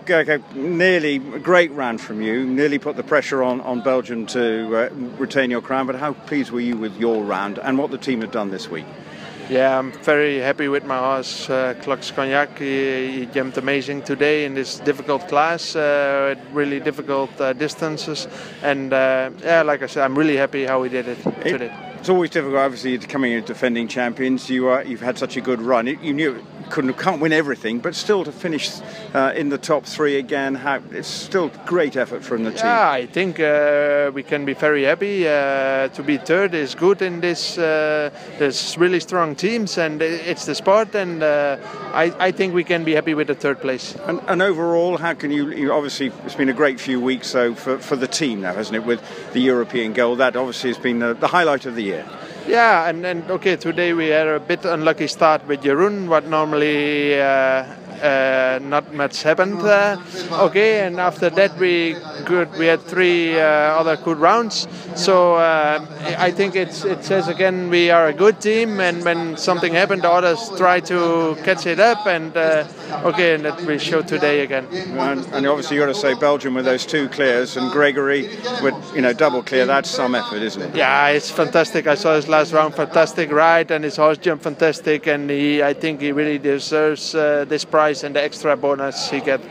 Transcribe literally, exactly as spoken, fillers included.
Gerke, nearly a great round from you, nearly put the pressure on, on Belgium to uh, retain your crown, but how pleased were you with your round and what the team had done this week? Yeah, I'm very happy with my horse, uh, Clox Cognac. He, he jumped amazing today in this difficult class, uh, really difficult uh, distances. And uh, yeah, like I said, I'm really happy how he did it, it today. It's always difficult, obviously, coming in defending champions. You are, you've had such a good run. It, you knew couldn't can't win everything, but still to finish uh, in the top three again, how, it's still great effort from the team. Yeah, I think uh, we can be very happy. Uh, to be third is good in this. Uh, there's really strong teams, and it's the sport. And uh, I, I think we can be happy with the third place. And, and overall, how can you, you? Obviously, it's been a great few weeks, so for for the team now, hasn't it? With the European goal, that obviously has been the, the highlight of the year. Yeah, and, and okay, today we had a bit unlucky start with Jeroen, what normally uh, uh, not much happened. Uh, okay, and after that we good we had three uh, other good rounds. So uh, I think it's it says again we are a good team, and when something happened, the others try to catch it up, and uh, okay, and that we showed today again. And, and obviously you got to say Belgium with those two clears, and Gregory with you know double clear. That's some effort, isn't it? Yeah, it's fantastic. I saw his last round, fantastic ride, and his horse jump fantastic, and he I think he really deserves uh, this prize and the extra bonus he get.